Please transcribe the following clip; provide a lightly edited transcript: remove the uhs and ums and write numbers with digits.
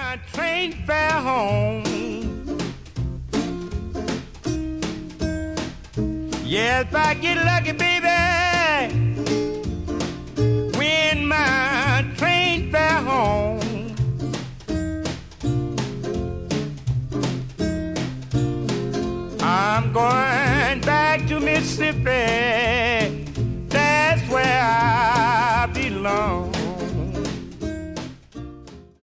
train fare home. Yeah, if I get lucky, baby, when my train fare home. I'm going back to Mississippi